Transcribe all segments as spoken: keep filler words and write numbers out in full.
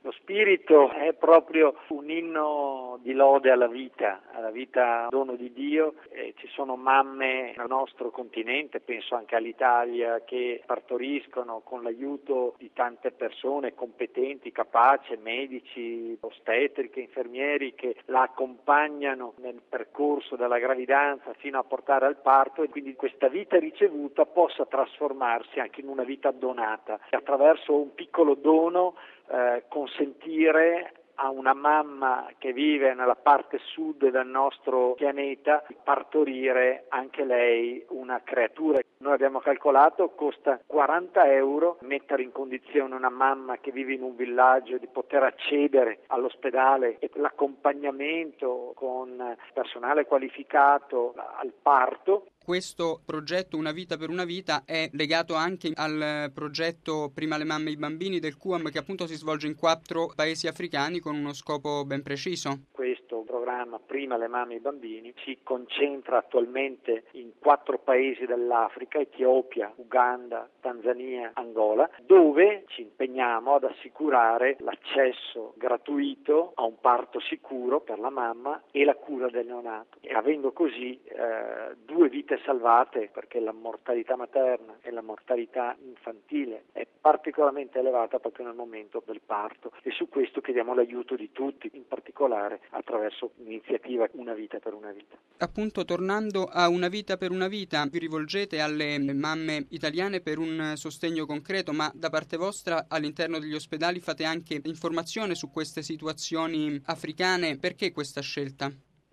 Lo spirito è proprio un inno di lode alla vita, alla vita dono di Dio. E ci sono mamme nel nostro continente, penso anche all'Italia, che partoriscono con l'aiuto di tante persone competenti, capaci, medici, ostetriche, infermieri che la accompagnano nel percorso della gravidanza fino a portare al parto, e quindi questa vita ricevuta possa trasformarsi anche in una vita donata attraverso un piccolo dono. Eh, consentire a una mamma che vive nella parte sud del nostro pianeta di partorire anche lei una creatura. Noi abbiamo calcolato costa quaranta euro mettere in condizione una mamma che vive in un villaggio di poter accedere all'ospedale e l'accompagnamento con personale qualificato al parto. Questo progetto Una vita per una vita è legato anche al progetto Prima le mamme e i bambini del Q A M, che appunto si svolge in quattro paesi africani con uno scopo ben preciso. Questo programma Prima le mamme e i bambini si concentra attualmente in quattro paesi dell'Africa: Etiopia, Uganda, Tanzania, Angola, dove ci impegniamo ad assicurare l'accesso gratuito a un parto sicuro per la mamma e la cura del neonato, e avendo così eh, due vite salvate, perché la mortalità materna e la mortalità infantile è particolarmente elevata proprio nel momento del parto, e su questo chiediamo l'aiuto di tutti, in particolare attraverso l'iniziativa Una vita per una vita. Appunto, tornando a Una vita per una vita, vi rivolgete alle mamme italiane per un sostegno concreto, ma da parte vostra all'interno degli ospedali fate anche informazione su queste situazioni africane. Perché questa scelta?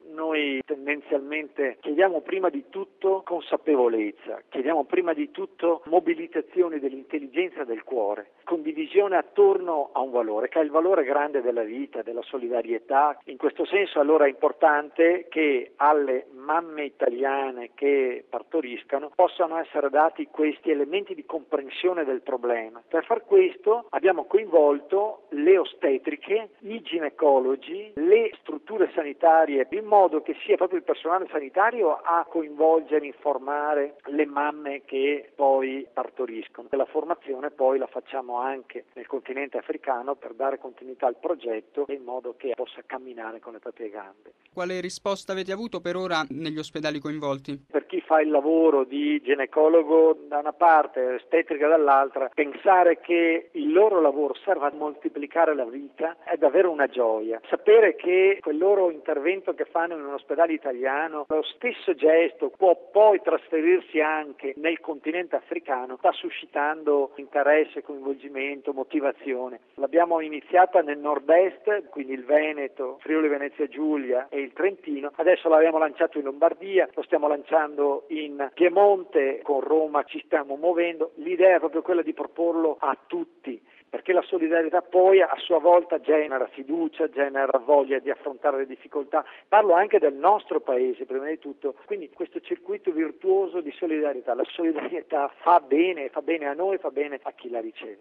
Noi tendenzialmente chiediamo prima di tutto consapevolezza, chiediamo prima di tutto mobilitazione dell'intelligenza e del cuore, condivisione attorno a un valore, che è il valore grande della vita, della solidarietà. In questo senso allora è importante che alle mamme italiane che partoriscano possano essere dati questi elementi di comprensione del problema. Per far questo abbiamo coinvolto le ostetriche, i ginecologi, le strutture sanitarie, in modo che sia proprio il personale sanitario a coinvolgere, informare le mamme che poi partoriscono. La formazione poi la facciamo anche nel continente africano per dare continuità al progetto, in modo che possa camminare con le proprie gambe. Quale risposta avete avuto per ora negli ospedali coinvolti? Per chi fa il lavoro di ginecologo da una parte e ostetrica dall'altra, pensare che il loro lavoro serva a moltiplicare la vita è davvero una gioia. Sapere che quel loro intervento che fanno in un ospedale italiano, lo stesso gesto può poi trasferirsi anche nel continente africano, sta suscitando interesse, coinvolgimento, motivazione. L'abbiamo iniziata nel nord-est, quindi il Veneto, Friuli Venezia Giulia e il Trentino. Adesso l'abbiamo lanciato in Lombardia, lo stiamo lanciando in Piemonte, con Roma ci stiamo muovendo. L'idea è proprio quella di proporlo a tutti, perché la solidarietà poi a sua volta genera fiducia, genera voglia di affrontare le difficoltà. Parlo anche del nostro paese, prima di tutto. Quindi questo circuito virtuoso di solidarietà. La solidarietà fa bene, fa bene a noi, fa bene a chi la riceve.